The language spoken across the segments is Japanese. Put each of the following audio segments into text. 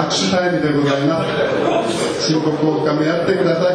握手タイムでございます。申告を深め合ってください。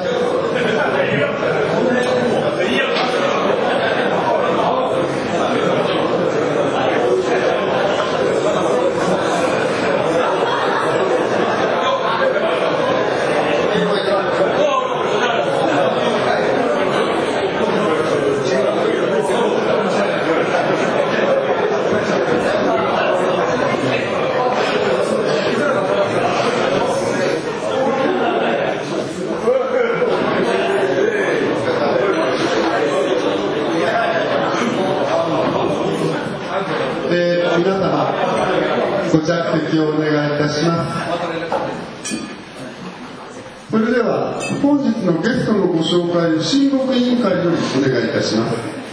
皆様、ご着席をお願いいたします。それでは本日のゲストのご紹介を親睦委員会よりお願いいたします。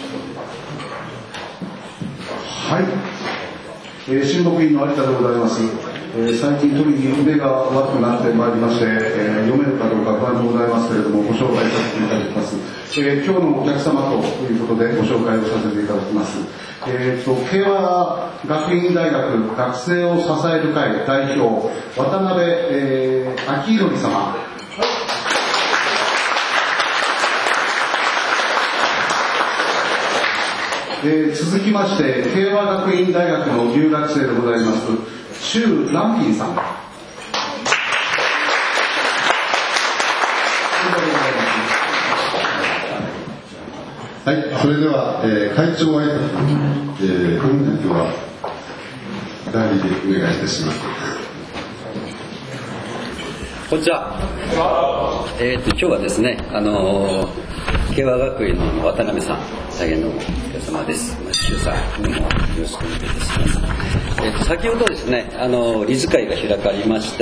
はい、親睦委員の有田でございます。最近特に腕が悪くなってまいりまして、読めるかどうか不安でございますけれども、ご紹介させていただきます。今日のお客様ということでご紹介をさせていただきます。慶和学院大学学生を支える会代表、渡辺明則様。続きまして、慶和学院大学の留学生でございます、周蘭賓さん。 はい、それでは、会長挨拶、本日は代理でお願いいたします。 こんにちは。今日はですね、慶和学院の渡辺さん、大変のお疲れ様です。周さん、よろしくお願いいたします。先ほどですね、理事会が開かれまして、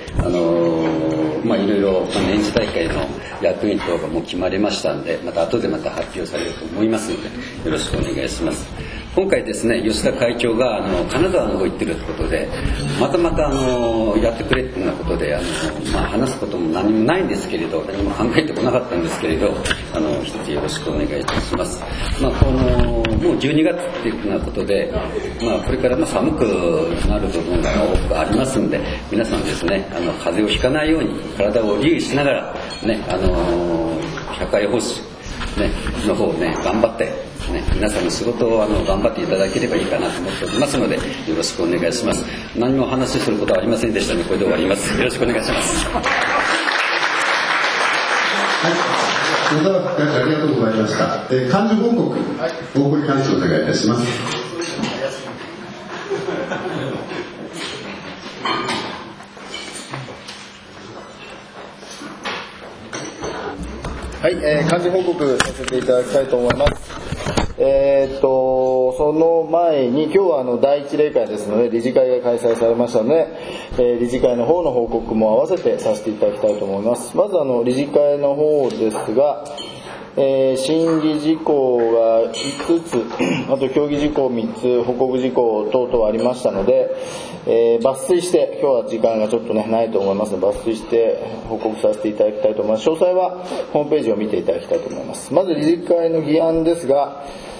いろいろ年次大会の役員等がもう決まりましたんで、また後で発表されると思いますので、よろしくお願いします。今回ですね、吉田会長が金沢の方行ってるってことで、またやってくれっていうようなことで、話すことも何もないんですけれど、何も考えてこなかったんですけれど、一つよろしくお願いいたします。もう12月っていうようなことで、これから寒くなる部分が多くありますんで、皆さんですね、風邪をひかないように体を留意しながらね、社会奉仕ねの方をね頑張って。皆さんの仕事を頑張っていただければいいかなと思っておりますので、よろしくお願いします。何もお話しすることはありませんでしたので、これで終わります。よろしくお願いします。 はい、野沢副会長ありがとうございました。幹事報告、大堀幹事お願いいたします。 はい、幹事報告させていただきたいと思います。その前に今日は第一例会ですので理事会が開催されましたので、理事会の方の報告も合わせてさせていただきたいと思います。まず理事会の方ですが、審議事項が5つ、あと協議事項3つ、報告事項等々ありましたので、抜粋して今日は時間がちょっとないと思いますので抜粋して報告させていただきたいと思います。詳細はホームページを見ていただきたいと思います。まず理事会の議案ですが、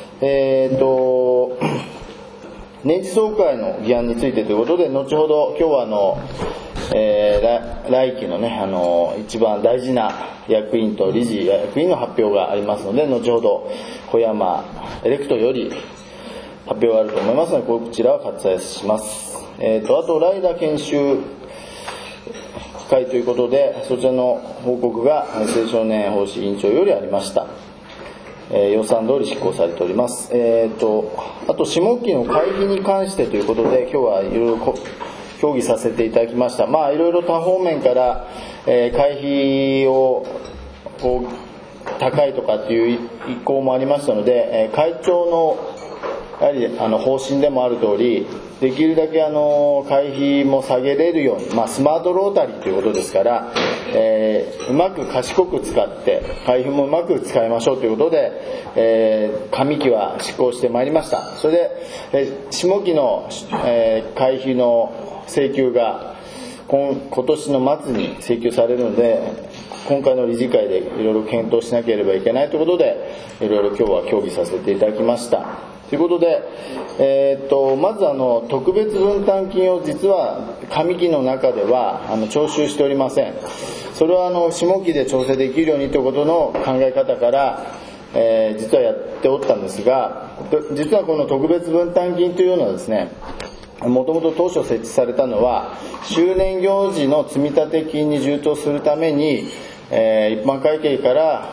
年次総会の議案についてということで、後ほど今日は来期の一番大事な役員と理事役員の発表がありますので、後ほど小山エレクトより発表があると思いますので、こちらは割愛します。あとライダー研修会ということで、そちらの報告が青少年奉仕委員長よりありました。予算通り執行されております。あと下期の会費に関してということで、今日はいろいろ協議させていただきました。いろいろ多方面から、会費を高いとかっていう意向もありましたので、会長のやはり方針でもある通り、できるだけ会費も下げれるように、スマートロータリーということですから、うまく賢く使って会費もうまく使いましょうということで、上期は執行してまいりました。それで、下期の、会費の請求が今年の末に請求されるので、 今回の理事会でいろいろ検討しなければいけないということで、いろいろ今日は協議させていただきました。ということで、まず特別分担金を実は上期の中では徴収しておりません。それは下期で調整できるようにということの考え方から、実はやっておったんですが、実はこの特別分担金というのはですね、もともと当初設置されたのは周年行事の積立金に充当するために、一般会計から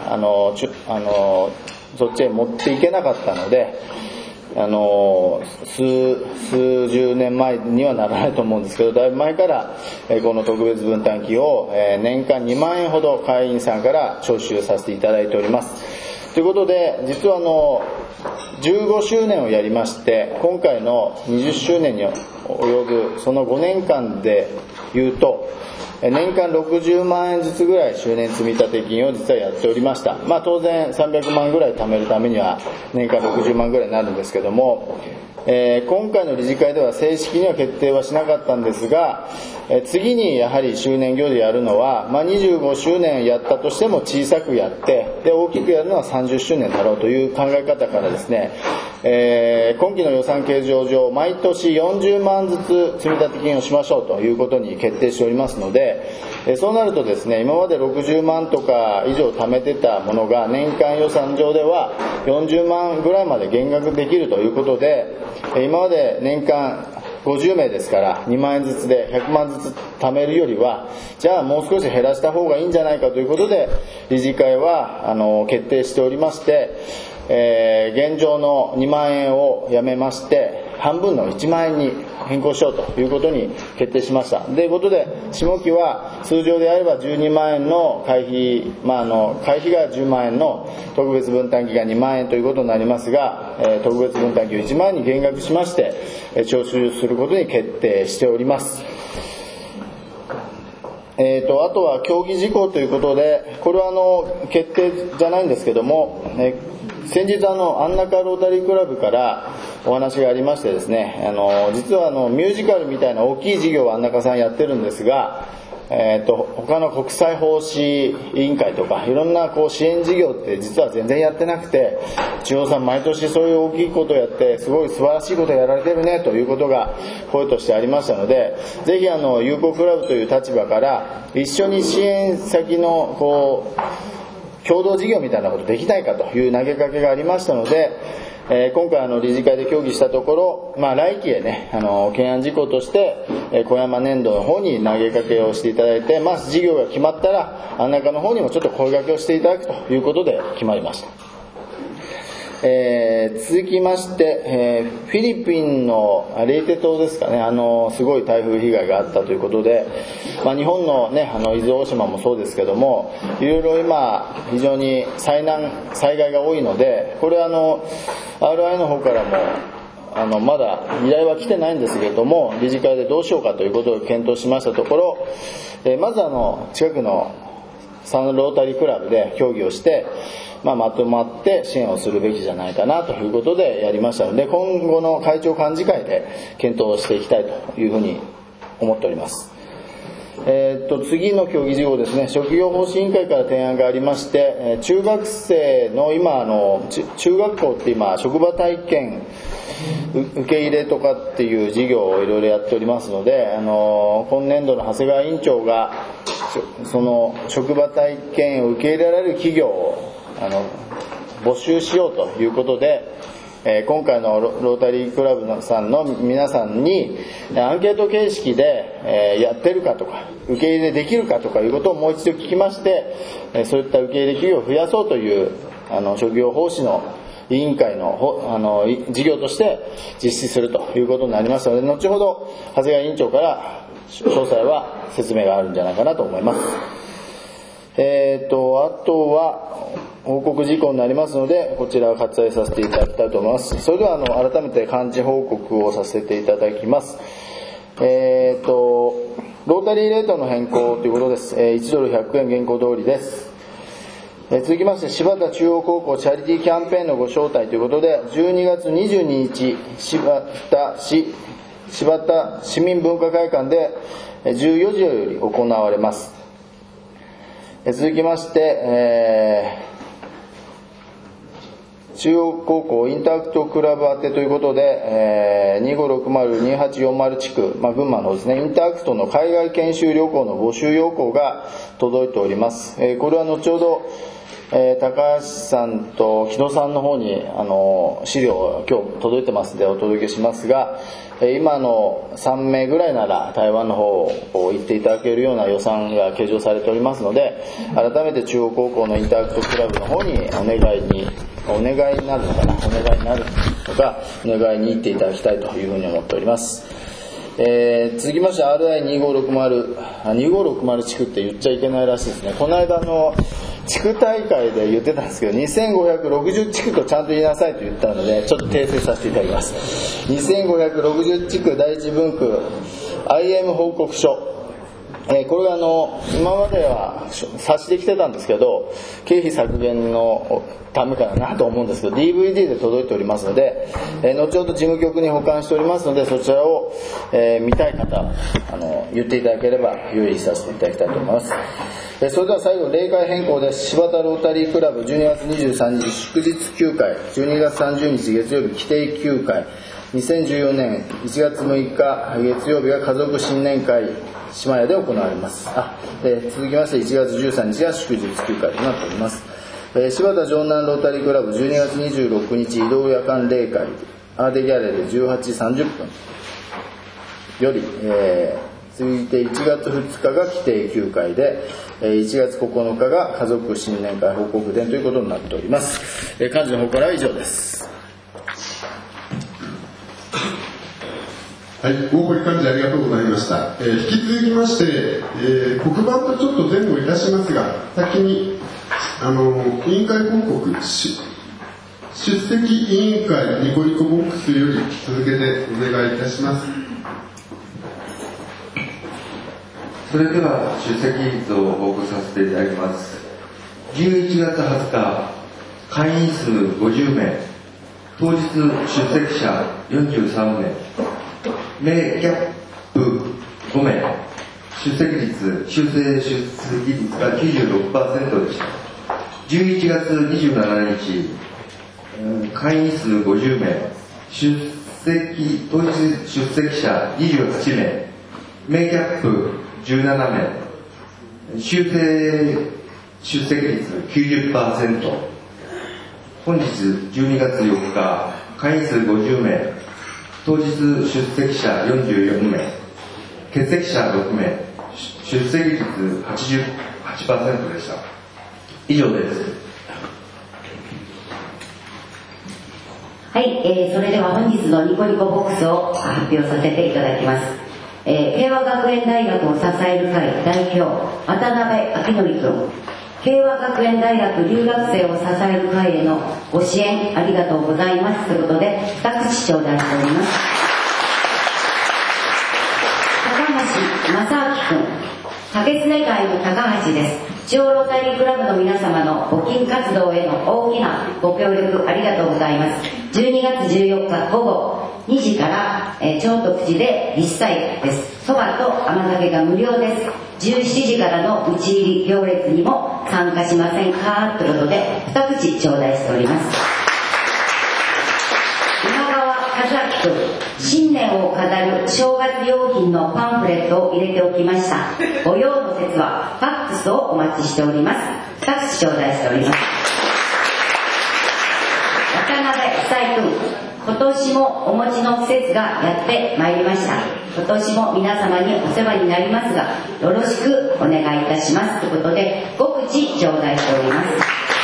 そっちへ持っていけなかったので、数十年前にはならないと思うんですけど、だいぶ前からこの特別分担金を年間2万円ほど会員さんから徴収させていただいております。ということで、実は15周年をやりまして、今回の20周年に及ぶその5年間でいうと、年間60万円ずつぐらい周年積立金を実はやっておりました。当然300万ぐらい貯めるためには年間60万ぐらいになるんですけども、今回の理事会では正式には決定はしなかったんですが、次にやはり周年行事やるのは、25周年やったとしても小さくやって、で大きくやるのは30周年だろうという考え方からですね、今期の予算計上上毎年40万ずつ積立金をしましょうということに決定しておりますので、そうなるとですね、今まで60万とか以上貯めてたものが年間予算上では40万ぐらいまで減額できるということで、今まで年間50名ですから2万円ずつで100万ずつ貯めるよりは、じゃあもう少し減らした方がいいんじゃないかということで理事会は決定しておりまして、現状の2万円をやめまして半分の1万円に変更しようということに決定しました。ということで下期は通常であれば12万円の会費、会費が10万円の特別分担金が2万円ということになりますが、特別分担金を1万円に減額しまして徴収することに決定しております。あとは協議事項ということで、これは決定じゃないんですけども、先日安中ロータリークラブからお話がありましてですね、実はミュージカルみたいな大きい事業を安中さんやってるんですが、他の国際奉仕委員会とかいろんな支援事業って実は全然やってなくて、中央さん毎年そういう大きいことをやってすごい素晴らしいことをやられてるねということが声としてありましたので、ぜひ友好クラブという立場から一緒に支援先の共同事業みたいなことできないかという投げかけがありましたので、今回理事会で協議したところ、来期へね懸案事項として小山年度の方に投げかけをしていただいて、事業が決まったら安中の方にもちょっと声掛けをしていただくということで決まりました。続きまして、フィリピンのレイテ島ですかね、すごい台風被害があったということで、日本のね伊豆大島もそうですけども、いろいろ今非常に災害が多いので、これRI の方からもまだ依頼は来てないんですけれども、理事会でどうしようかということを検討しましたところ、まず近くのサンロータリークラブで協議をして、まとまって支援をするべきじゃないかなということでやりましたので、今後の会長幹事会で検討していきたいというふうに思っております。次の協議事項ですね、職業奉仕委員会から提案がありまして、中学生の今中学校って今職場体験受け入れとかっていう事業をいろいろやっておりますので、今年度の長谷川委員長がその職場体験を受け入れられる企業を募集しようということで、今回のロータリークラブさんの皆さんにアンケート形式でやってるかとか受け入れできるかとかいうことをもう一度聞きまして、そういった受け入れ企業を増やそうという職業奉仕の委員会の事業として実施するということになりましたので、後ほど長谷川委員長から詳細は説明があるんじゃないかなと思います。あとは報告事項になりますので、こちらを割愛させていただきたいと思います。それでは改めて幹事報告をさせていただきます。ロータリーレートの変更ということです。1ドル100円現行通りです。続きまして柴田中央高校チャリティーキャンペーンのご招待ということで、12月22日柴田市民文化会館で14時より行われます。 続きまして、中央高校インターアクトクラブ宛てということで、2560-2840地区、群馬のですね、インターアクトの海外研修旅行の募集要項が届いております。これは後ほど、高橋さんと木戸さんの方に資料今日届いてますのでお届けしますが、今の3名ぐらいなら台湾の方を行っていただけるような予算が計上されておりますので、改めて中央高校のインターアクトクラブの方にお願いになるのかな、お願いに行っていただきたいというふうに思っております。続きまして RI2560 地区って言っちゃいけないらしいですね。この間の地区大会で言ってたんですけど、2560地区とちゃんと言いなさいと言ったのでちょっと訂正させていただきます。2560地区第一分区 IM 報告書、これが今までは冊子で来てたんですけど、経費削減のためかなと思うんですけど DVD で届いておりますので、後ほど事務局に保管しておりますので、そちらを、見たい方言っていただければ用意させていただきたいと思います。それでは最後例会変更です。柴田ロータリークラブ12月23日祝日休会、12月30日月曜日規定休会、2014年1月6日月曜日が家族新年会島屋で行われます。続きまして1月13日が祝日休会となっております。柴田城南ロータリークラブ12月26日移動夜間例会アーデギャレーで18時30分より、続いて1月2日が規定休会で、1月9日が家族新年会報告典ということになっております。幹事の方からは以上です。 はい、大堀幹事ありがとうございました。引き続きまして、黒板とちょっと前後いたしますが、先に委員会報告出席委員会ニコニコボックスより続けてお願いいたします。 それでは出席率を報告させていただきます。11月20日会員数50名、当日出席者43名、名キャップ5名、修正出席率が 96% でした。11月27日会員数50名、当日出席者28名、名キャップ17名、修正出席率 90%。 本日12月4日会員数50名、当日出席者44名、欠席者6名、出席率 88% でした。以上です。 はい、それでは本日のニコニコボックスを発表させていただきます。平和学園大学を支える会代表渡辺明則君、平和学園大学留学生を支える会へのご支援ありがとうございますということで2口頂戴しております。高橋正明君、竹常会の高橋です。中央ロータリークラブの皆様の募金活動への大きなご協力ありがとうございます。12月14日午後2時から長徳寺で立祭です。そばと甘酒が無料です。17時からの打ち入り行列にも参加しませんかということで2口頂戴しております。今川和明君、新年を飾る正月用品のパンフレットを入れておきました。ご用の節はファックスをお待ちしております。2口頂戴しております。渡辺夫妻君、今年もお餅の季節がやってまいりました。今年も皆様にお世話になりますがよろしくお願いいたしますということで5口頂戴しております。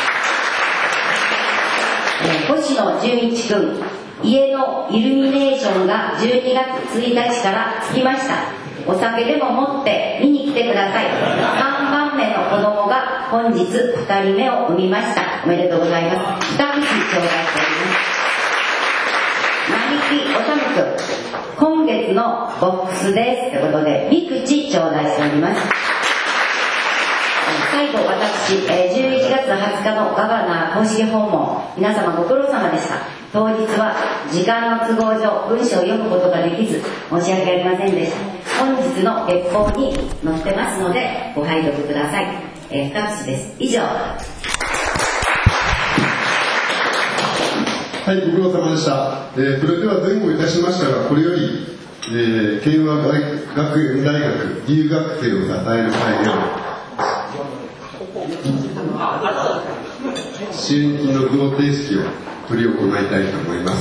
星野純一君、家のイルミネーションが12月1日からつきました。お酒でも持って見に来てください。3番目の子供が本日2人目を産みました。おめでとうございます。2口頂戴しております。並木おさむ君、今月のボックスですということで2口頂戴しております。最後私、11月20日のガバナー公式訪問、皆様ご苦労様でした。当日は時間の都合上文章を読むことができず申し訳ありませんでした。本日の月報に載ってますのでご拝読ください。 深津氏です。以上。 はい、ご苦労様でした。それでは前後いたしましたが、これより、慶和学園大学留学生を支える会で支援金の贈呈式を執り行いたいと思います。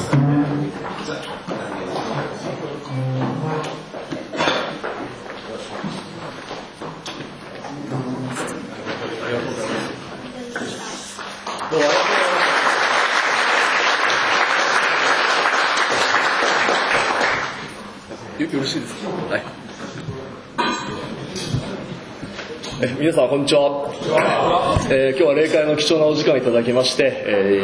よろしいですか。はい。皆さんこんにちは。今日は例会の貴重なお時間をいただきまして、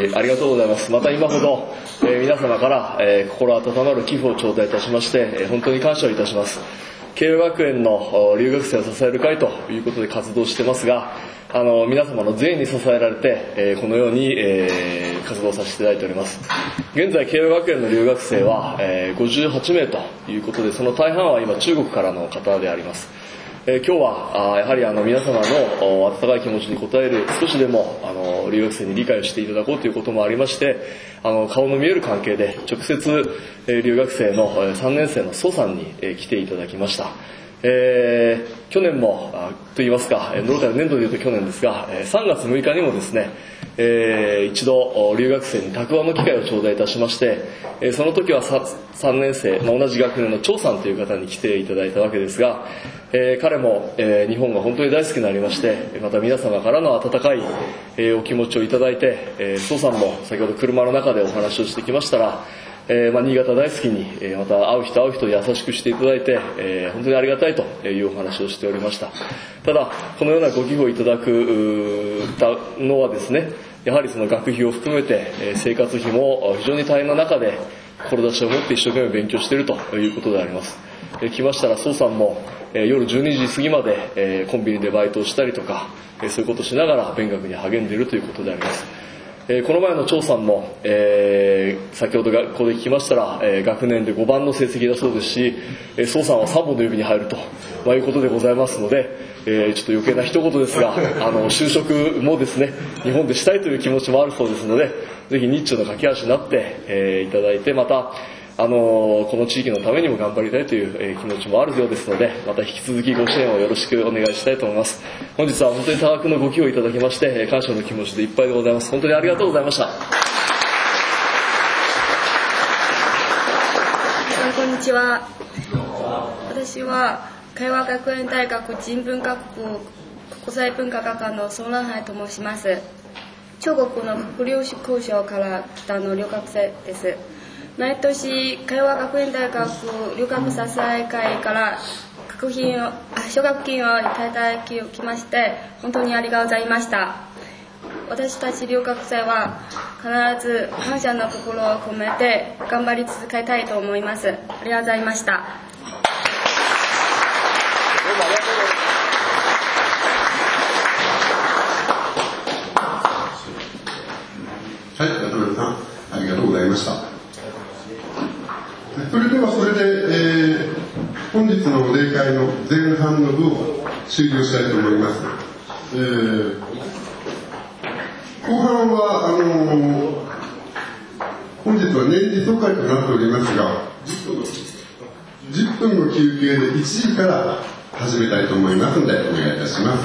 ありがとうございます。また今ほど、皆様から、心温まる寄付を頂戴いたしまして、本当に感謝をいたします。慶応学園の留学生を支える会ということで活動してますが、皆様の善意に支えられて、このように、活動させていただいております。現在慶応学園の留学生は、58名ということで、その大半は今中国からの方であります。今日はやはり皆様の温かい気持ちに応える、少しでも留学生に理解をしていただこうということもありまして、顔の見える関係で直接留学生の3年生の蘇さんに来ていただきました。去年もといいますか、ノロタの年度でいうと去年ですが、3月6日にもですね、一度留学生に談話の機会を頂戴いたしまして、その時は3年生、同じ学年の張さんという方に来ていただいたわけですが、彼も日本が本当に大好きになりまして、また皆様からの温かいお気持ちをいただいて、蘇さんも先ほど車の中でお話をしてきましたら、新潟大好きに、また会う人優しくしていただいて、本当にありがたいというお話をしておりました。ただこのようなご寄付をいただくのはですね、やはりその学費を含めて生活費も非常に大変な中で志を持って一生懸命勉強しているということであります。来ましたら蘇さんも夜12時過ぎまでコンビニでバイトをしたりとか、そういうことをしながら勉学に励んでいるということであります。この前の張さんも、先ほど学校で聞きましたら、学年で5番の成績だそうですし、蘇さんは3本の指に入ると、いうことでございますので、ちょっと余計な一言ですが、就職もですね、日本でしたいという気持ちもあるそうですので、ぜひ日中の架け橋になって、いただいて、またこの地域のためにも頑張りたいという気持ちもあるようですので、また引き続きご支援をよろしくお願いしたいと思います。本日は本当に多額のご寄付をいただきまして、感謝の気持ちでいっぱいでございます。本当にありがとうございました。 こんにちは。私は慶和学園大学人文学部国際文化学科の孫蘭海と申します。中国の不良志向省から来た留学生です。毎年慶和学園大学留学支え会から奨学金をいただきまして、本当にありがとうございました。私たち留学生は必ず感謝の心を込めて頑張り続けたいと思います。ありがとうございました。 はい、渡辺さん、ありがとうございました。それで本日の例会の前半の部を終了したいと思います。後半は本日は年次総会となっておりますが、10分の休憩で1時から始めたいと思いますのでお願いいたします。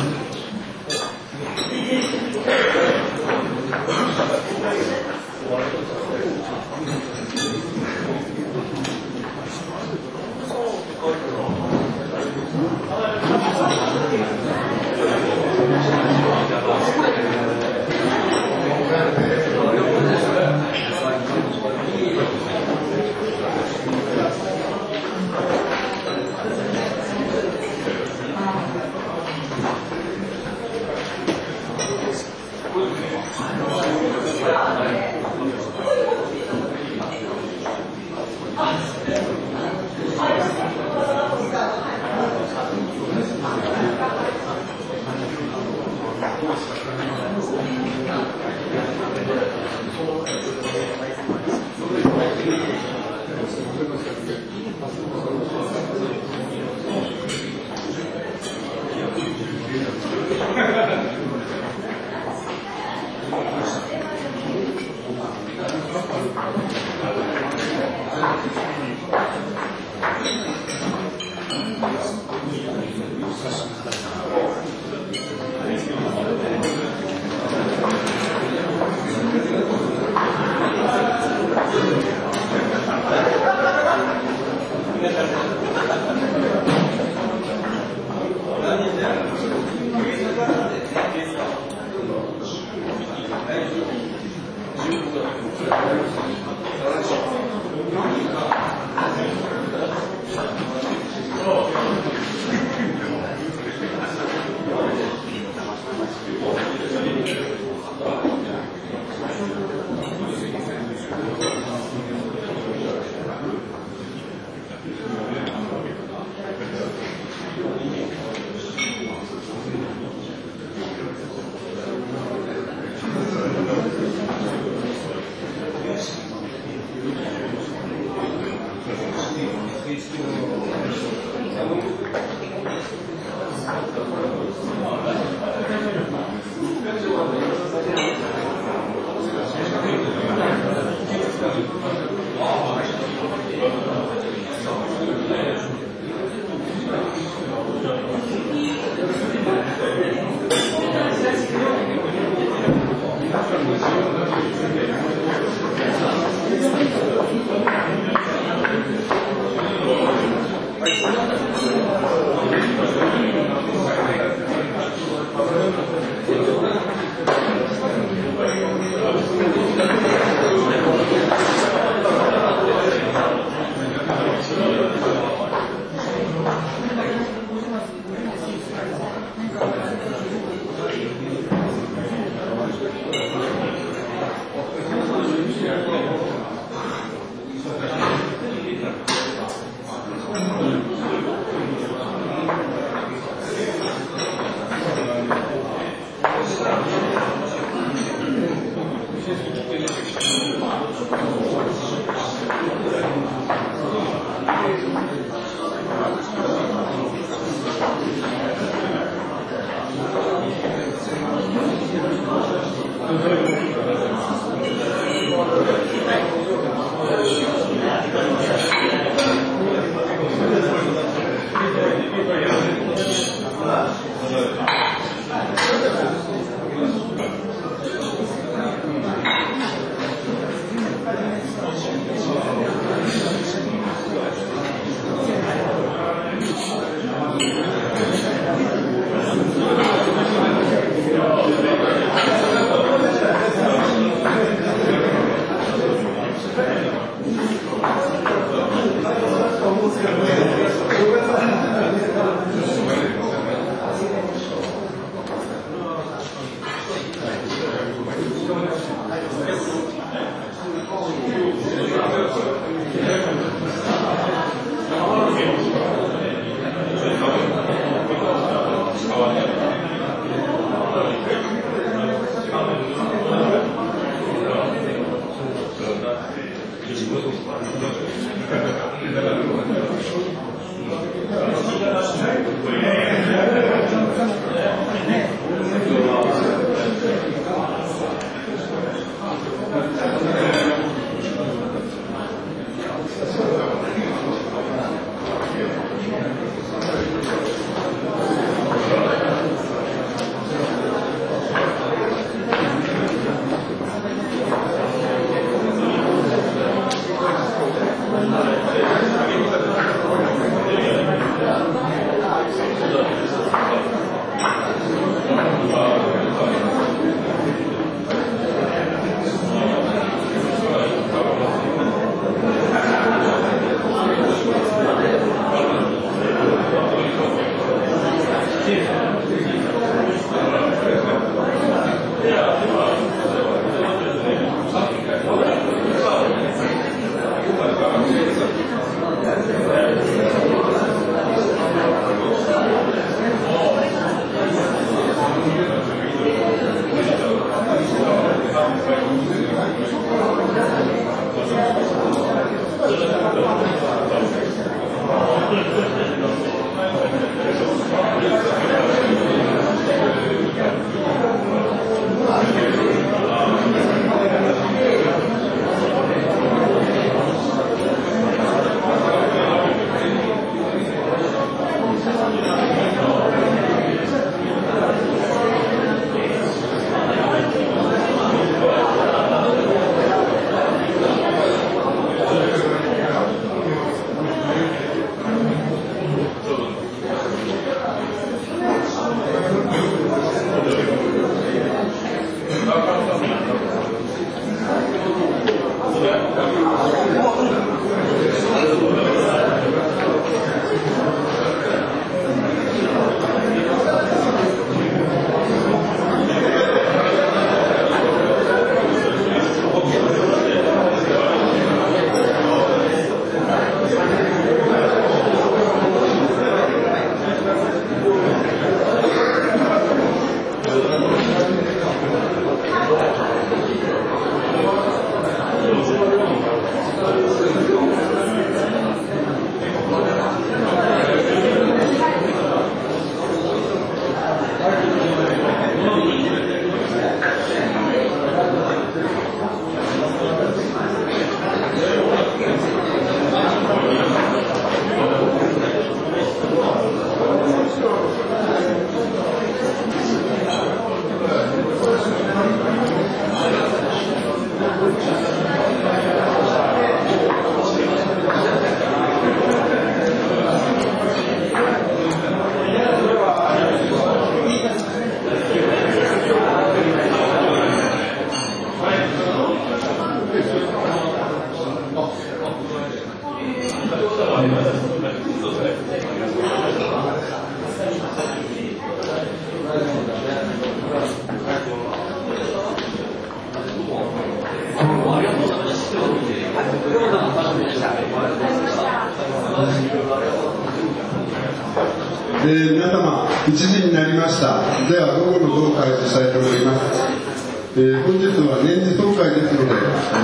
皆様、1時になりました。では、午後の部を開始したいと思います。本日は年次総会ですので、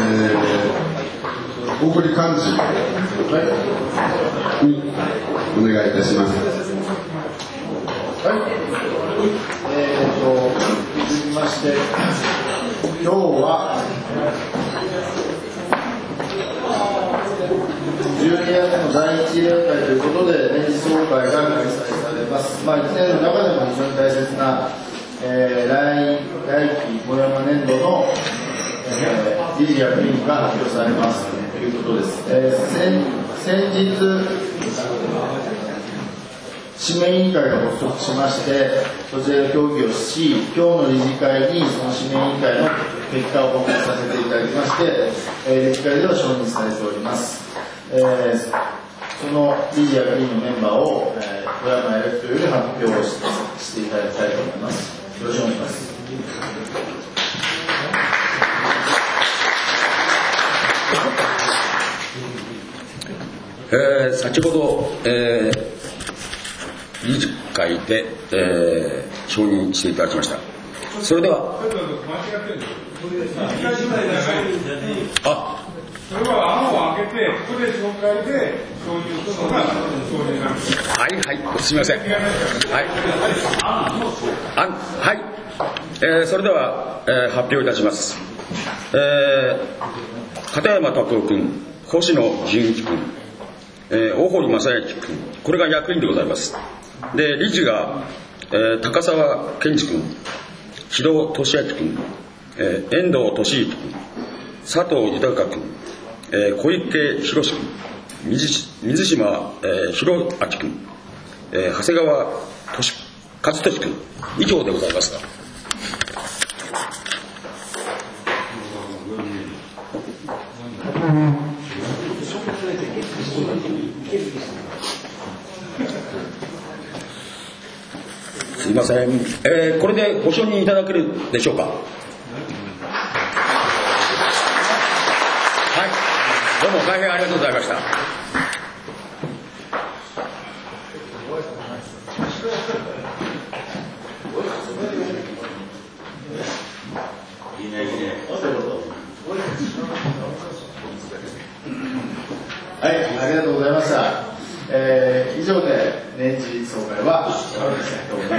大堀幹事にお願いいたします。 はい。続きまして、今日は12月の第1例会ということで年次総会が開催されます。1年の中でも非常に大切な、来期5山年度の、理事役員が発表されますということです。先日指名委員会が発足しまして、そちらで協議をし、今日の理事会にその指名委員会の結果を報告させていただきまして、理事会では承認されております。その理事役員のメンバーを、小山エレクトより発表をしていただきたいと思います。よろしくお願いします。 先ほど、理事会で、承認していただきました。それでは、 それは案を開けて、ここで紹介で承認するのが承認なんです。 はいはい、すみません。はい。それでは、発表いたします。片山拓夫君、星野純一君、大堀正幸君、これが役員でございます。で、理事が、高沢健二君、木戸俊明君、遠藤俊之君、佐藤豊君、小池博君、水島、博明君、長谷川和俊君、以上でございますが。すいません、これでご承認いただけるでしょうか。はい、どうも大変ありがとうございました。 はい、ありがとうございました。以上で年次総会は終わりにしたいと思い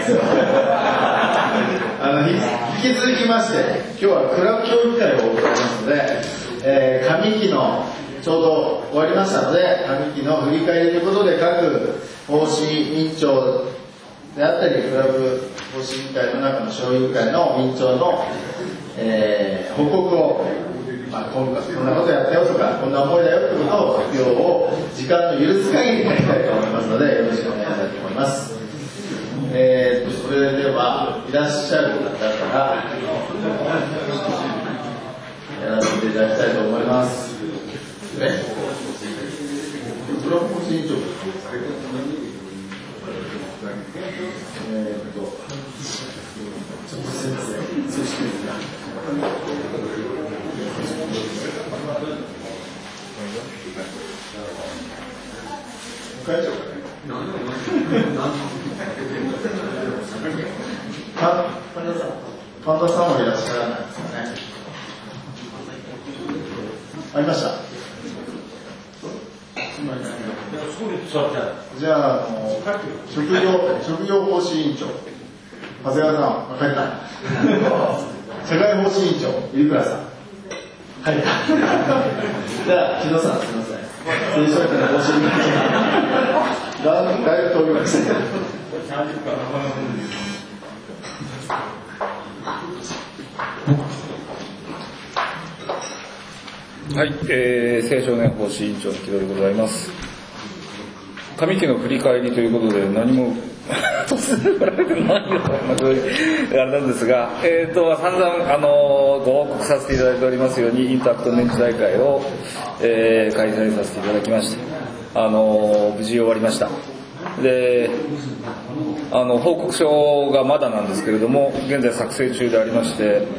ます。引き続きまして、今日はクラブ協議会を行いますので、上期のちょうど終わりましたので、上期の振り返りということで、各方針委員長であったり、クラブ方針委員会の中の小委員会の委員長の、報告を、こんなことやったよとか、こんな思いだよということを発表を時間の許す限りやりたいと思いますので、よろしくお願いしたいと思います。それではいらっしゃる方からやらせていただきたいと思います。クラブ方針委員長会長神田さんもいらっしゃらないですかね。ありました。じゃあ、職業方針委員長長谷川さん、帰った社会方針委員長入倉さん、はいじゃあ木戸さん、すみません、臨床会の方針委員長だいぶ飛びましたはい、青少年方針委員長の木戸でございます。上期の振り返りということで何も突然来られてないよあれなんですが、散々ご報告させていただいておりますようにインタクト年次大会を、開催させていただきまして、無事終わりました。で、報告書がまだなんですけれども、現在作成中でありまして、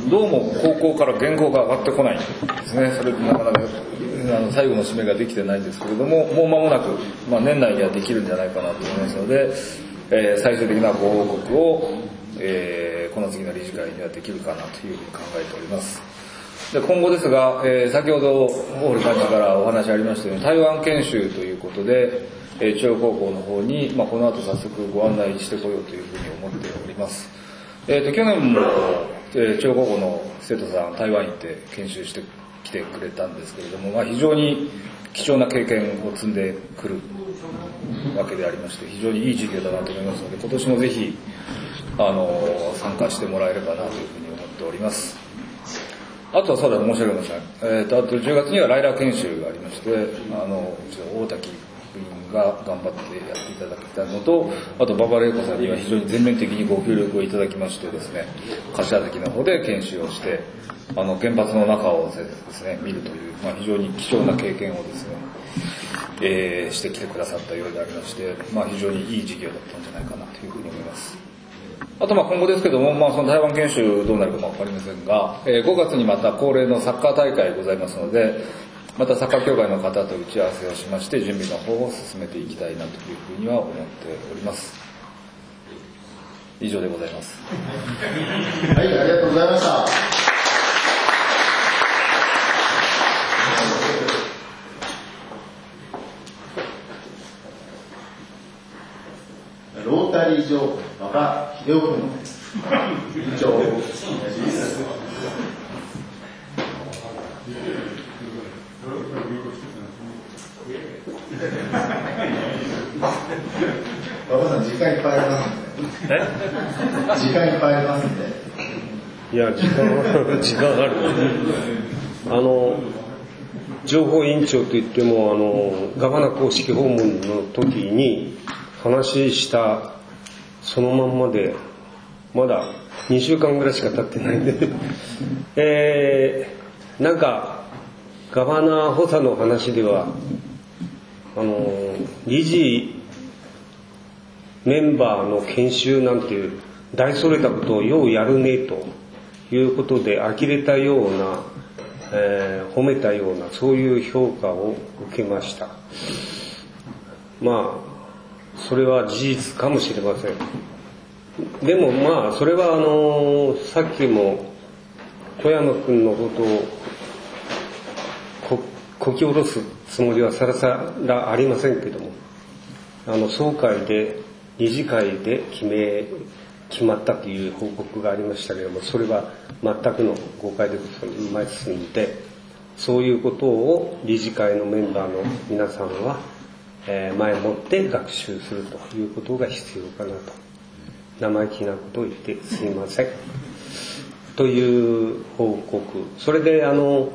どうも高校から原稿が上がってこないんですね。それなかなか最後の締めができてないんですけれども、もう間もなく、年内にはできるんじゃないかなと思いますので、最終的なご報告を、この次の理事会にはできるかなというふうに考えております。で、今後ですが、先ほど大堀幹事からお話ありましたように台湾研修ということで、中央高校の方に、この後早速ご案内してこようというふうに思っております。去年も、中央高校の生徒さん台湾行って研修してきてくれたんですけれども、非常に貴重な経験を積んでくるわけでありまして、非常にいい授業だなと思いますので、今年もぜひ参加してもらえればなというふうに思っております。あとはそうだ、申し訳ありません。あと10月にはライラー研修がありまして、うちの大滝部員が頑張ってやっていただきたいのと、あと馬場玲子さんには非常に全面的にご協力をいただきましてですね、柏崎の方で研修をして、原発の中をですね、見るという、非常に貴重な経験をですね、してきてくださったようでありまして、非常にいい授業だったんじゃないかなというふうに思います。あと今後ですけども、その台湾研修どうなるかもわかりませんが、5月にまた恒例のサッカー大会ございますので、またサッカー協会の方と打ち合わせをしまして、準備の方を進めていきたいなというふうには思っております。以上でございます。 はい、ありがとうございました。ロータリー場馬場秀夫君委員長お願いします。馬場さん時間いっぱいありますんで。時間いっぱいありますんで。 いや、時間ある。情報委員長といってもガバナ公式訪問の時に話したそのまんまで、まだ2週間ぐらいしか経ってないんでなんかガバナ補佐の話では理事メンバーの研修なんていう大それたことをようやるねということで呆れたような、褒めたようなそういう評価を受けました。それは事実かもしれません。でもそれはさっきも小山君のことをこき下ろすつもりはさらさらありませんけども、総会で理事会で決まったという報告がありましたけれども、それは全くの誤解でございますので、そういうことを理事会のメンバーの皆さんは前もって学習するということが必要かなと、生意気なことを言ってすみませんという報告。それで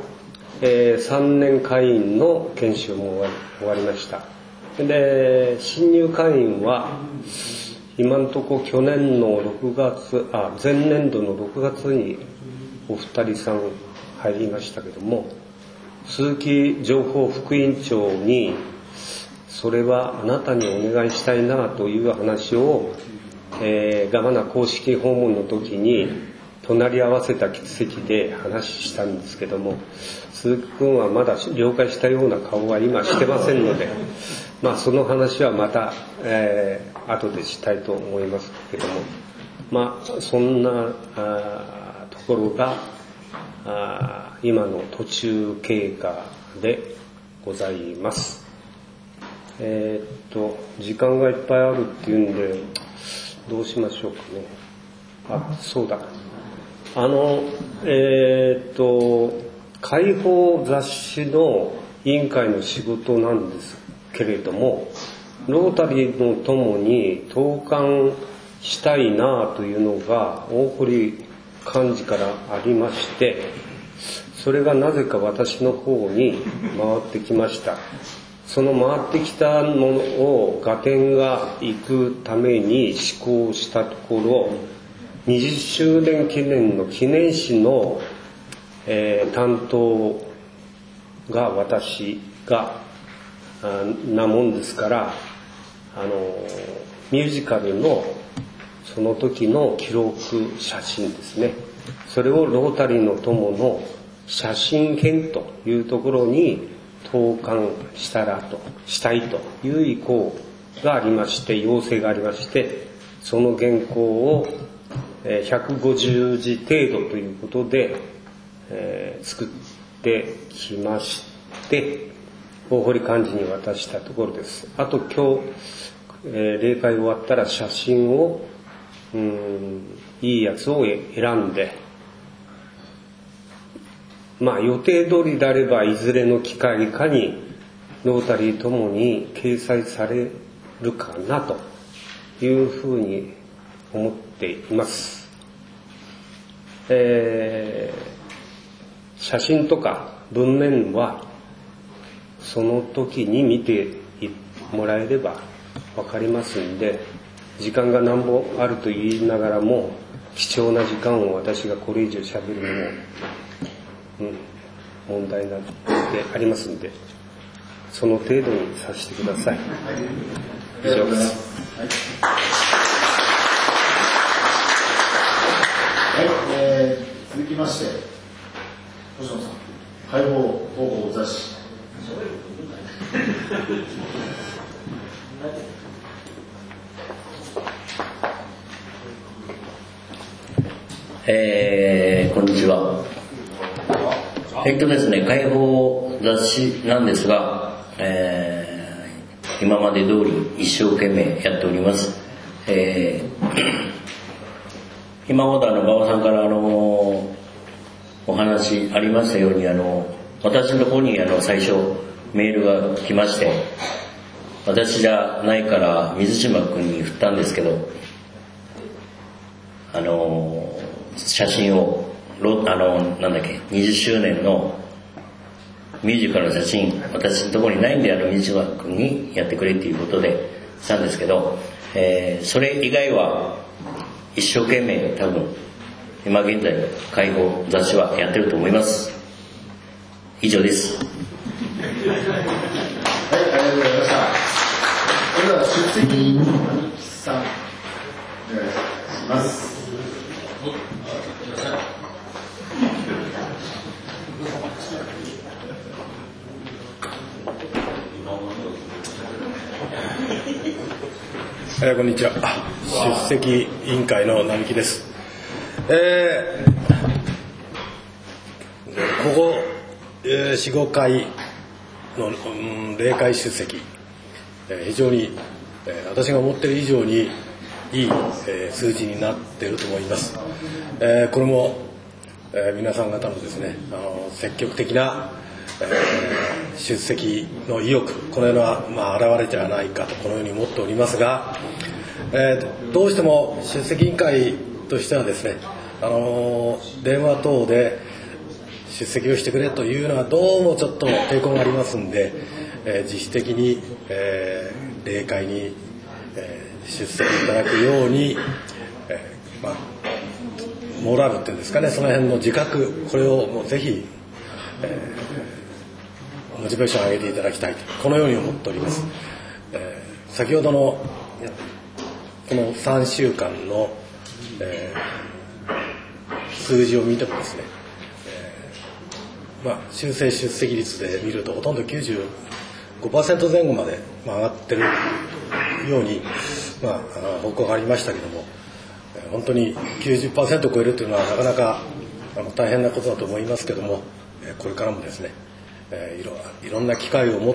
3年会員の研修も終わりました。で、新入会員は今のところ去年の前年度の6月にお二人さん入りましたけども、鈴木情報副委員長にそれはあなたにお願いしたいなという話を、ガバナ公式訪問の時に隣り合わせた席で話したんですけども、鈴木君はまだ了解したような顔は今してませんので、その話はまた、後でしたいと思いますけども、そんなところが今の途中経過でございます。時間がいっぱいあるっていうんでどうしましょうかね。そうだ、解放雑誌の委員会の仕事なんですけれども、ロータリーのともに投函したいなというのが大堀幹事からありまして、それがなぜか私の方に回ってきました。その回ってきたものを合点が行くために施行したところ、20周年記念の記念誌の、担当が私がなもんですから、ミュージカルのその時の記録写真ですね、 それをロータリーの友の写真編というところに投函したいという意向がありまして、要請がありまして、その原稿を150字程度ということで、作ってきまして、大堀幹事に渡したところです。あと今日、例会終わったら写真をいいやつを選んで、予定通りであればいずれの機会かにロータリーともに掲載されるかなというふうに思っています。写真とか文面はその時に見てもらえればわかりますんで、時間が何ぼあると言いながらも貴重な時間を私がこれ以上喋るのも、問題なんでありますんで、その程度にさせてください。以上です。 続きまして、星野さん、解放広報雑誌。 こんにちは。ですね、解放雑誌なんですが、今まで通り一生懸命やっております。今ほど馬場さんからお話ありましたように、私のところに最初メールが来まして、私じゃないから水島君に振ったんですけど、写真を20周年のミュージカルの写真、私のところにないんで水島君にやってくれっていうことでしたんですけど、それ以外は一生懸命多分今現在解放雑誌はやってると思います。以上です。 はい、ありがとうございました。それでは出席さんお願いします。 こんにちは。出席委員会の並木です。ここ4、5回の例会出席、非常に私が思っている以上にいい数字になっていると思います。これも皆さん方のですね、積極的な出席の意欲、このような現れじゃないかとこのように思っておりますが、どうしても出席委員会としてはですね、電話等で出席をしてくれというのはどうもちょっと抵抗がありますんで、自主的に、例会に、出席いただくように、モラルっていうんですかね、その辺の自覚、これをもうぜひ、モチベーションを上げていただきたいと、このように思っております。先ほどのこの3週間の、数字を見てもですね、修正出席率で見るとほとんど 95% 前後まで上がってるように、報告がありましたけども、本当に 90% を超えるというのはなかなか大変なことだと思いますけども、これからもですね、いろんな機会を持って、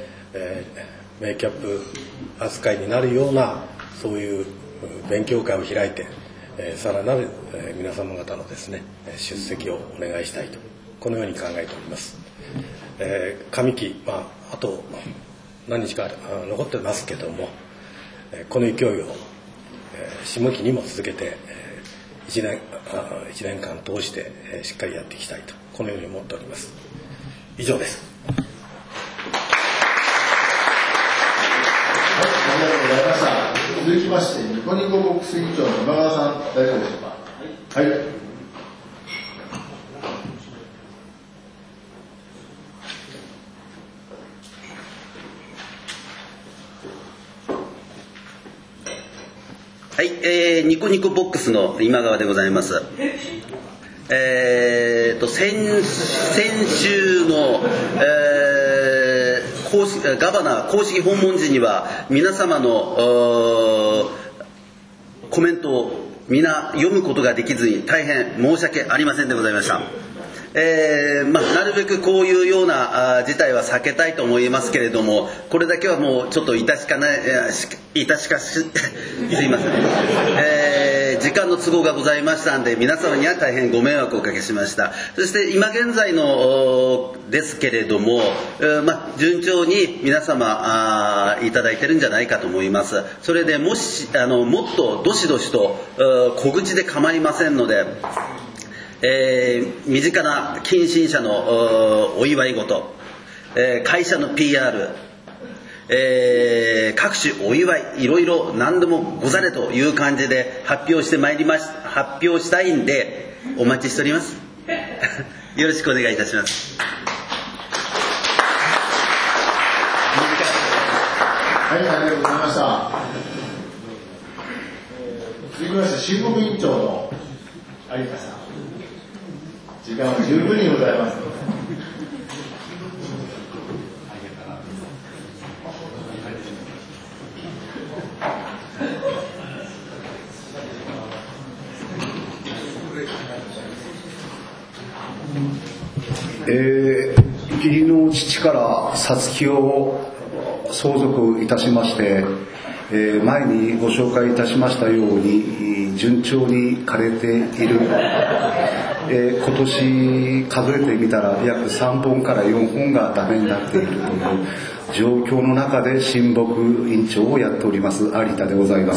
メイキャップ扱いになるようなそういう勉強会を開いて、さらなる皆様方のですね出席をお願いしたいと、このように考えております。上期、あと何日か残ってますけども、この勢いを下期にも続けて1年間通してしっかりやっていきたいと、このように思っております。以上です。 ありがとうございました。続きまして、ニコニコボックス議長の今川さん、大丈夫でしょうか。はい。 はい、ニコニコボックスの今川でございます。 先週の、ガバナー公式訪問時には皆様のコメントを皆読むことができずに大変申し訳ありませんでございました。なるべくこういうような事態は避けたいと思いますけれども、これだけはもうちょっとすいません、時間の都合がございましたので皆様には大変ご迷惑をおかけしました。そして今現在のですけれども、順調に皆様いただいてるんじゃないかと思います。それでもしもっとどしどしと小口で構いませんので、身近な近親者のお祝い事、会社の PR、各種お祝い、いろいろ何でもござれという感じで発表したいんでお待ちしております。よろしくお願いいたします。 はい、ありがとうございました。続きまして新聞委員長の有田さん、時間は十分にございます。 義理の父から皐月を相続いたしまして、前にご紹介いたしましたように順調に枯れている、今年数えてみたら約3本から4本がダメになっているという状況の中で親睦委員長をやっております有田でございます。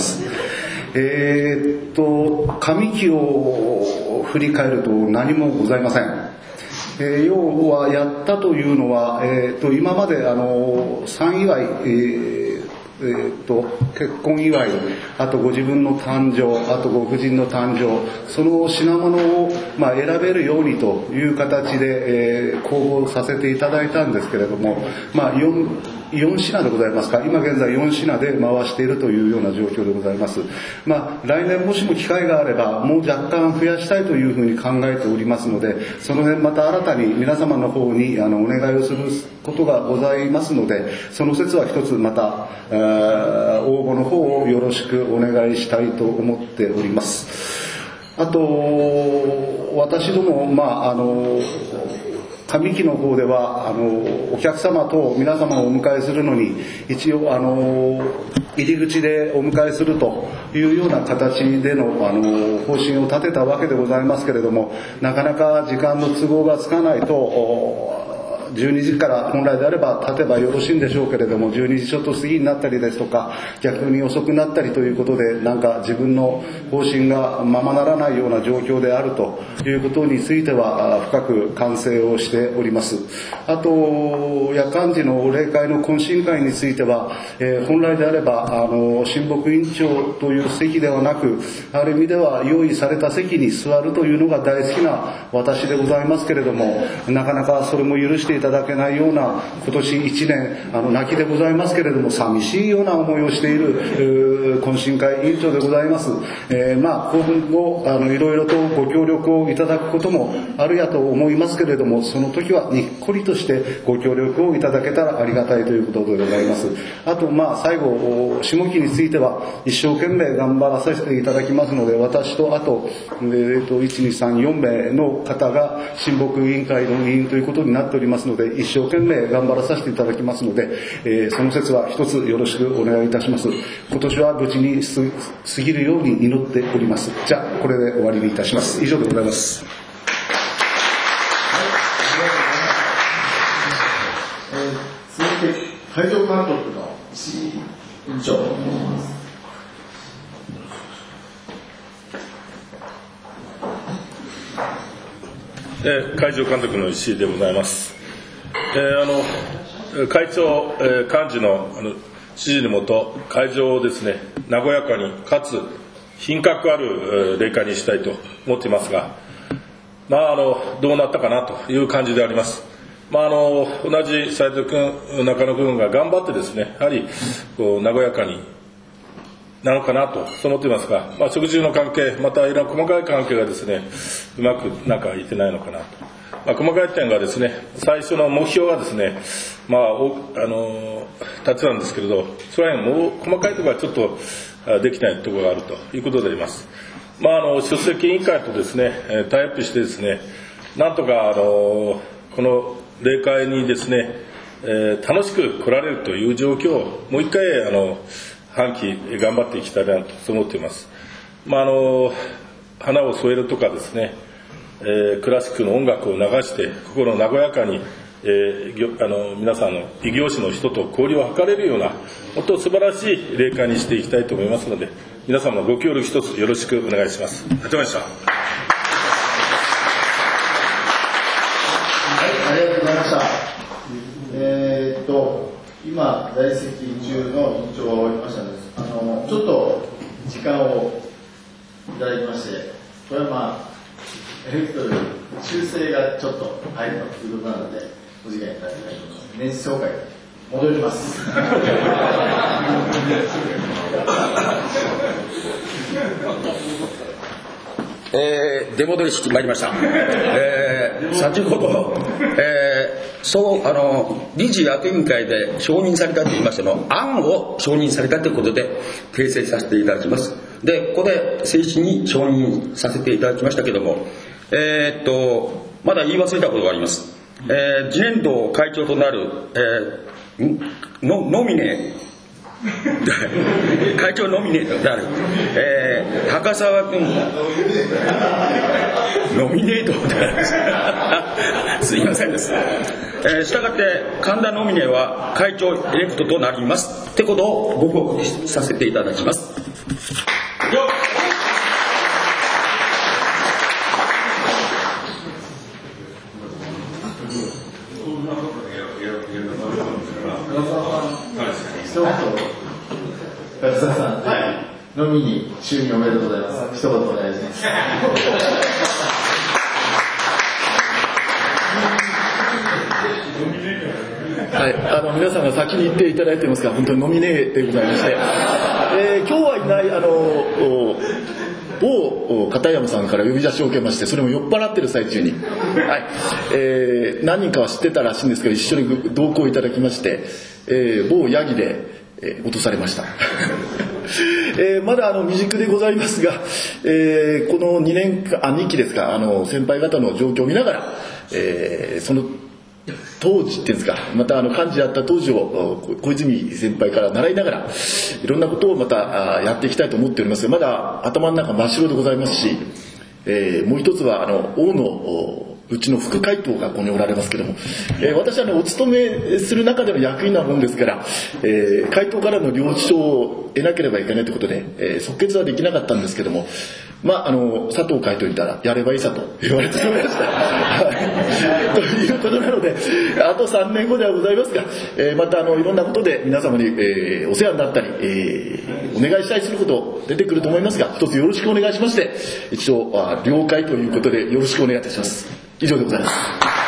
上期を振り返ると何もございません。要はやったというのは、今まで3祝い、結婚祝い、あとご自分の誕生、あとご婦人の誕生、その品物を、選べるようにという形で、公募させていただいたんですけれども、4品でございますか、今現在4品で回しているというような状況でございます。来年もしも機会があればもう若干増やしたいというふうに考えておりますので、その辺また新たに皆様の方にお願いをすることがございますので、その説は一つまた応募の方をよろしくお願いしたいと思っております。あと私ども上期の方ではお客様と皆様をお迎えするのに一応入り口でお迎えするというような形での方針を立てたわけでございますけれども、なかなか時間の都合がつかないと12時から本来であれば立てばよろしいんでしょうけれども、12時ちょっと過ぎになったりですとか逆に遅くなったりということで、なんか自分の方針がままならないような状況であるということについては深く反省をしております。あと夜間時の例会の懇親会については、本来であれば親睦委員長という席ではなく、ある意味では用意された席に座るというのが大好きな私でございますけれども、なかなかそれも許していただけないような今年1年泣きでございますけれども、寂しいような思いをしている懇親会委員長でございます。今後いろいろとご協力をいただくこともあるやと思いますけれども、その時はにっこりとしてご協力をいただけたらありがたいということでございます。あと最後下期については一生懸命頑張らさせていただきますので、私とあと1,2,3,4名の方が親睦委員会の委員ということになっておりますので、一生懸命頑張らさせていただきますので、その説は一つよろしくお願いいたします。今年は無事に過ぎるように祈っております。じゃあこれで終わりにいたします。以上でございます。 続いて会場監督の石井委員長。 会場監督の石井でございます。会長、幹事の指示のもと、会場をですね、和やかにかつ品格ある例会にしたいと思っていますが、どうなったかなという感じであります。同じ斉藤君、中野君が頑張ってですね、やはり和やかになのかなとそう思っていますが、食事の関係またいろんな細かい関係がですねうまくいってないのかなと、細かい点がですね最初の目標はですね立てたんですけれど、それはもう細かいところはちょっとできないところがあるということであります。出席委員会とですねタイアップしてですねなんとかこの例会にですね、楽しく来られるという状況をもう一回半期頑張っていきたいなとそう思っています。花を添えるとかですね、クラシックの音楽を流して心和やかに、皆さんの異業種の人と交流を図れるようなもっと素晴らしい例会にしていきたいと思いますので、皆様のご協力一つよろしくお願いします。ありがとうございました。 ありがとうございました。今在籍中の委員長が終わりましたので、ちょっと時間をいただきまして、これはエレクトル修正がちょっと入るということなので、お時間いただきたいと思います。年始総会戻ります。 出戻りしてまいりました。先ほど、理事役員会で承認されたと言いましても、案を承認されたということで訂正させていただきます。で、ここで正式に承認させていただきましたけども、まだ言い忘れたことがあります。次年度会長となる、ノミネ会長ノミネートである、高沢君ノミネートであるすいませんです。したがって神田ノミネは会長エレクトとなりますってことをご報告させていただきます。 高澤さん、のみに就任おめでとうございます。一言お願いします。 皆さんが先に言っていただいてますが、本当にノミネーでございまして、今日はいない某片山さんから呼び出しを受けまして、それも酔っ払ってる最中に、何人かは知ってたらしいんですけど、一緒に同行いただきまして、某ヤギで落とされました。まだ未熟でございますが、この2期ですか、先輩方の状況を見ながら、その当時っていうんですか、また幹事だった当時を小泉先輩から習いながらいろんなことをまたやっていきたいと思っておりますが、まだ頭の中真っ白でございますし、もう一つは大野うちの副会頭がここにおられますけども、私はお勤めする中での役員なもんですから、会頭からの了承を得なければいけないということで、即決はできなかったんですけども、佐藤会頭にいたらやればいいさと言われておりました。ということなので、あと3年後ではございますが、またいろんなことで皆様に、お世話になったり、お願いしたりすること出てくると思いますが、一つよろしくお願いしまして、一応了解ということでよろしくお願いいたします。以上でございます。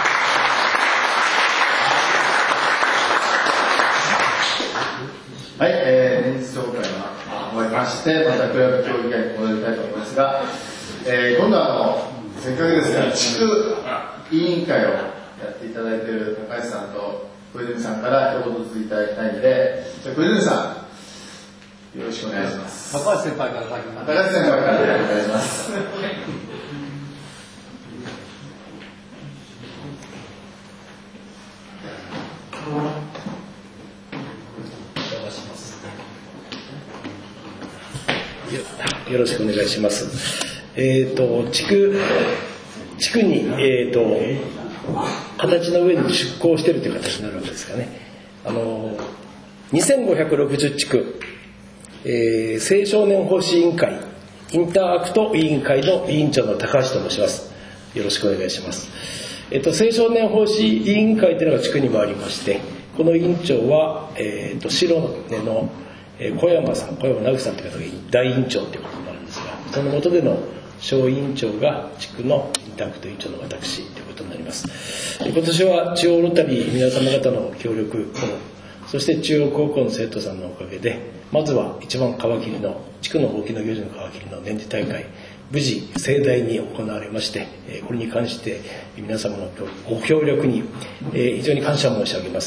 はい、年次総会が終わりまして、またクラブ協議会に戻りたいと思いますが、今度はせっかくですから地区委員会をやっていただいている高橋さんと小泉さんから一言ずついただきたいので、じゃあ小泉さんよろしくお願いします。 高橋先輩から先に。 高橋先輩からお願いします。 よろしくお願いします。地区に、形の上に出向しているという形になるわけですかね。2560地区、青少年奉仕委員会インターアクト委員会の委員長の高橋と申します。よろしくお願いします。青少年奉仕委員会というのが地区にもありまして、この委員長は、白根の小山直樹さんという方が大委員長ということになるんですが、その下での小委員長が地区のインターアクト委員長の私ということになります。今年は中央ロータリー皆様方の協力、そして中央高校の生徒さんのおかげでまずは一番皮切りの地区の大きな行事の皮切りの年次大会、無事盛大に行われまして、これに関して皆様のご協力に非常に感謝申し上げます。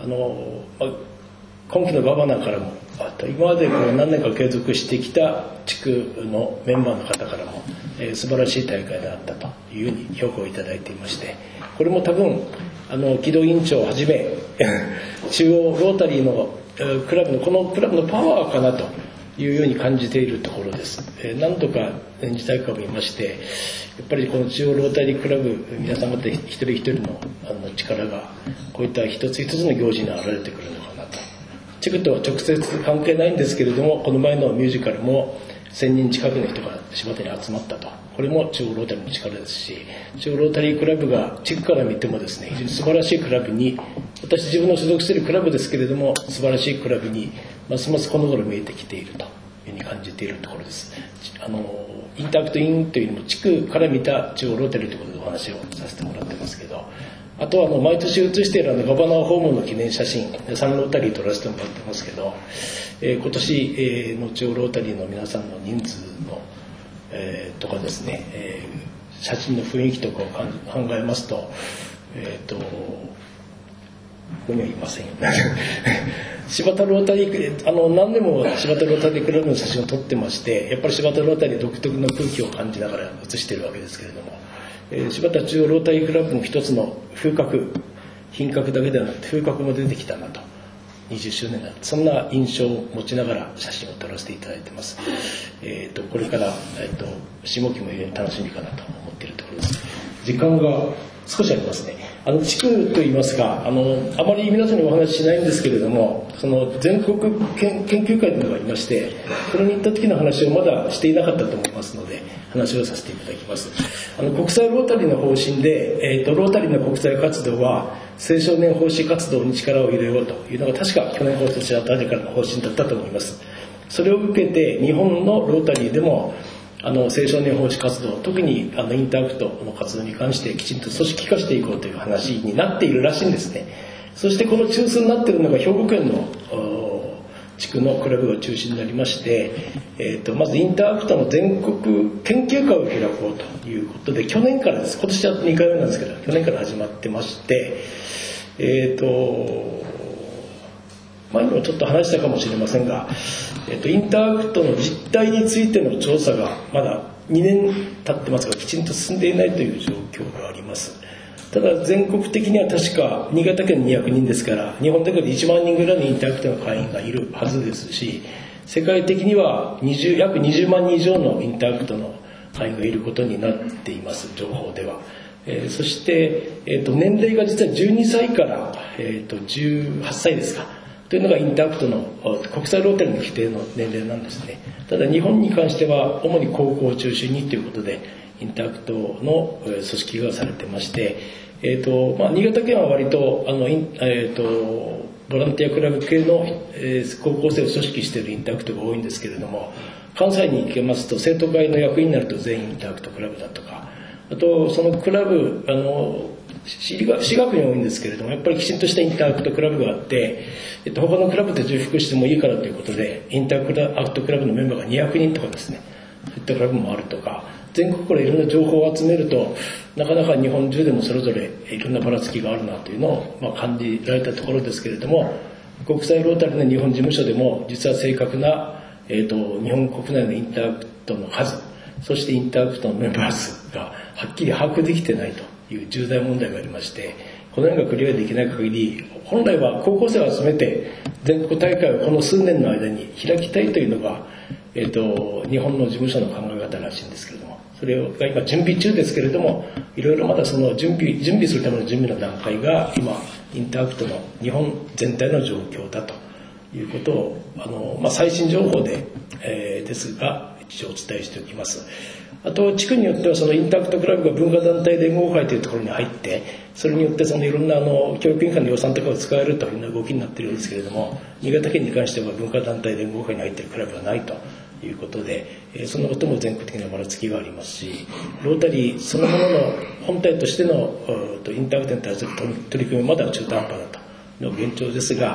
今期のガバナーからも、あと今まで何年か継続してきた地区のメンバーの方からも、素晴らしい大会であったというふうに評価をいただいていまして、これも多分木戸委員長をはじめ中央ロータリーのクラブのこのクラブのパワーかなというように感じているところです。何度か年次大会を見まして、やっぱりこの中央ロータリークラブ皆様で一人一人の力がこういった一つ一つの行事に現れてくるのかなと。地区とは直接関係ないんですけれども、この前のミュージカルも1000人近くの人が柴田に集まったと。これも中央ロータリーの力ですし、中央ロータリークラブが地区から見てもですね、非常に素晴らしいクラブに、私自分の所属しているクラブですけれども、素晴らしいクラブにますますこの頃見えてきているというふうに感じているところです。インタクトインというよりも地区から見た中央ロータリーということでお話をさせてもらってますけど、あとは毎年写しているガバナー訪問の記念写真、3ロータリー撮らせてもらってますけど、今年の中央ロータリーの皆さんの人数の、とかですね、写真の雰囲気とかを考えますと、ここにはいませんよね柴田ロータリー何でも柴田ロータリークラブの写真を撮ってまして、やっぱり柴田ロータリー独特の空気を感じながら写しているわけですけれども、柴田中央ロータリークラブも一つの風格、品格だけではなくて風格も出てきたなと、20周年だ、そんな印象を持ちながら写真を撮らせていただいてます。これから、下期も非常に楽しみかなと思っているところです。時間が少しありますね。地区といいますか、あまり皆さんにお話ししないんですけれども、その全国研究会というのがありまして、それに行った時の話をまだしていなかったと思いますので、話をさせていただきます。国際ロータリーの方針で、ロータリーの国際活動は青少年奉仕活動に力を入れようというのが確か去年今年あたりからの方針だったと思います。それを受けて日本のロータリーでも青少年奉仕活動、特にインターアクトの活動に関してきちんと組織化していこうという話になっているらしいんですね。そしてこの中枢になっているのが兵庫県の地区のクラブが中心になりまして、まずインターアクトの全国研究会を開こうということで、去年からです。今年は2回目なんですけど、去年から始まってまして、前にもちょっと話したかもしれませんが、インターアクトの実態についての調査がまだ2年経ってますが、きちんと進んでいないという状況があります。ただ全国的には確か新潟県200人ですから、日本だけで1万人ぐらいのインターアクトの会員がいるはずですし、世界的には約20万人以上のインターアクトの会員がいることになっています、情報では。そして、年齢が実は12歳から、18歳ですかというのがインターアクトの国際ロータリーの規定の年齢なんですね。ただ日本に関しては主に高校を中心にということでインターアクトの組織がされてまして、新潟県は割とボランティアクラブ系の、高校生を組織しているインターアクトが多いんですけれども、関西に行けますと生徒会の役員になると全員インターアクトクラブだとか、あとそのクラブ私学に多いんですけれども、やっぱりきちんとしたインターアクトクラブがあって、他のクラブで重複してもいいからということでインターアクトクラブのメンバーが200人とかですね、そういったクラブもあるとか、全国からいろんな情報を集めるとなかなか日本中でもそれぞれいろんなばらつきがあるなというのを、感じられたところですけれども、国際ロータリーの日本事務所でも実は正確な、日本国内のインターアクトの数、そしてインターアクトのメンバー数がはっきり把握できてないという重大問題がありまして、この辺がクリアできない限り、本来は高校生を集めて全国大会をこの数年の間に開きたいというのが、日本の事務所の考え方らしいんですけれども、それが今準備中ですけれども、いろいろまだその準備するための準備の段階が今インターアクトの日本全体の状況だということを最新情報で、ですが一応お伝えしておきます。あと地区によってはそのインターアクトクラブが文化団体連合会というところに入って、それによってそのいろんな教育委員会の予算とかを使えるというような動きになっているんですけれども、新潟県に関しては文化団体連合会に入っているクラブがないということで、そのことも全国的なばらつきがありますし、ロータリーそのものの本体としてのインターアクトに対する取り組みはまだ中途半端だというのが現状ですが、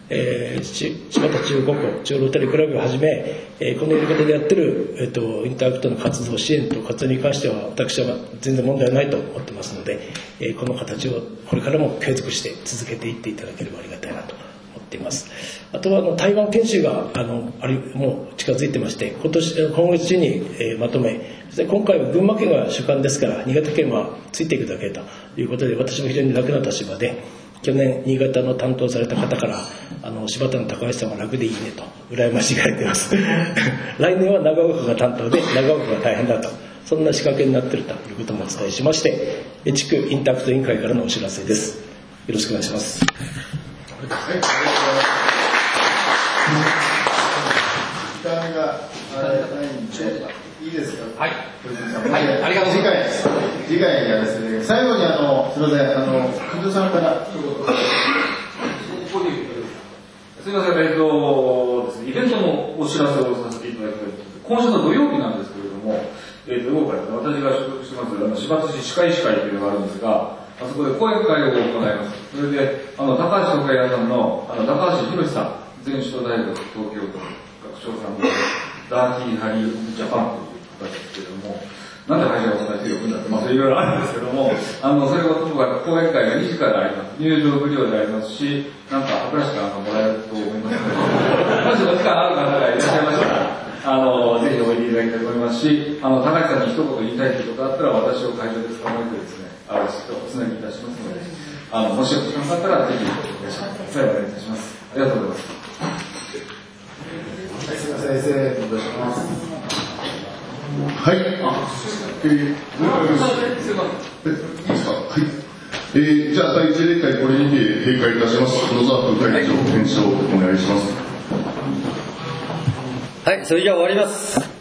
柴田中央高校中央ロータリークラブをはじめ、このやり方でやってる、インターアクトの活動支援と活動に関しては私は全然問題ないと思ってますので、この形をこれからも継続して続けていっていただければありがたいなと思っています。あとは台湾研修がもう近づいてまして、今月中に、まとめ、そして今回は群馬県が主幹ですから新潟県はついていくだけということで、私も非常に楽な立場で、去年新潟の担当された方から柴田の高橋さんは楽でいいねと羨ましがれています来年は長岡が担当で長岡が大変だと、そんな仕掛けになっているということもお伝えしまして、地区インターアクト委員会からのお知らせです。よろしくお願いします。 時間がないんでいいですか。はい。ありがとうございます。次回がですね、最後にすみません、久保さんから一言。 すみません、イベントのお知らせをさせていただきたい。今週の土曜日なんですけれども、午後から私が所属してます柴田市歯科医師会というのがあるんですが、あそこで講演会を行います。それで高橋徳也さんの高橋宏さん、前首都大学東京都学長さんのダーティーハリージャパンという方ですけれども、なんで会社が同じよくなって、いろいろあるんですけども、それをともかく講演会が2時からあります。入場無料でありますし、歯ブラシかもらえると思いますので、もしお時間ある方がいらっしゃいましたら、ぜひおいでいただきたいと思いますし、高橋さんに一言言いたいということがあったら、私を会場で捕まえてですね、おつなぎいたしますので、もしお時間があったら、ぜひいらっしゃいませ。お願いいたします。ありがとうございます。 はい、すみません、先生、お願いします。 はい。いいですか。はい。じゃあ第一例会これにて閉会いたします。黒澤副会長、検証お願いします。 はい、それじゃあ終わります。